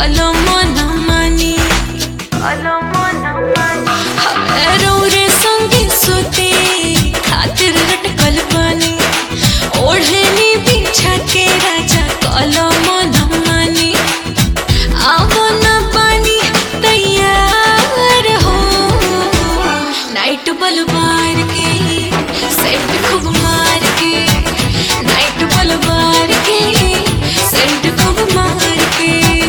कलो मना मानी रौरे संगी सुते खातिर लटकल बानी ओढ़नी बिछा के राजा कलो मना मानी आवो न पानी तैयार हो नाइट बलवार के सेंट खूब मार के नाइट बलवार के सेंट खूब मार के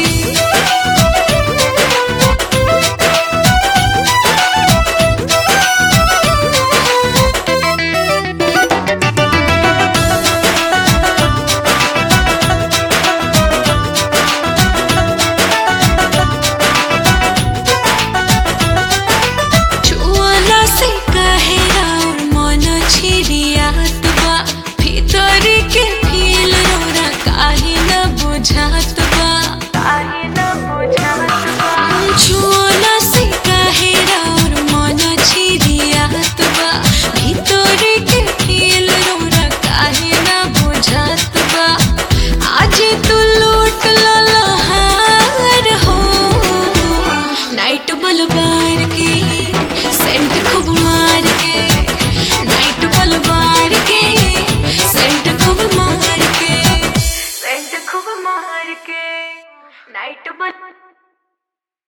बलवार के सेंट खूब मार के नाइट बलवार के सेंट खूब मार के नाइट बल